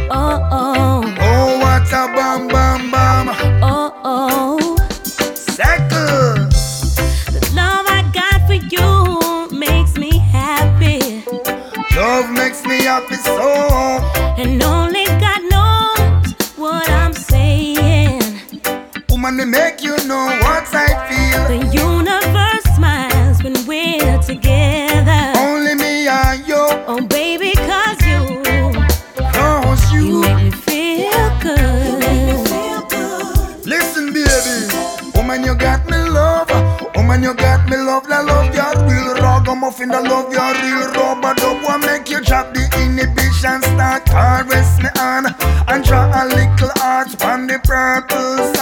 Oh, oh. Oh, what a bam, bam, bam. Oh, oh. Settle. The love I got for you makes me happy. Love makes me happy so. And only God knows what I'm saying. Woman, they make you know what I feel. The universe smiles when we're together. Only me and you. Oh, baby, 'cause you You make me feel good. Listen, baby. Woman, you got me love. Woman, you got me love. I love your real ragamuffin. I love your real rubber dub. What make you drop the inhibition? Start caress me on and draw a little heart on the purple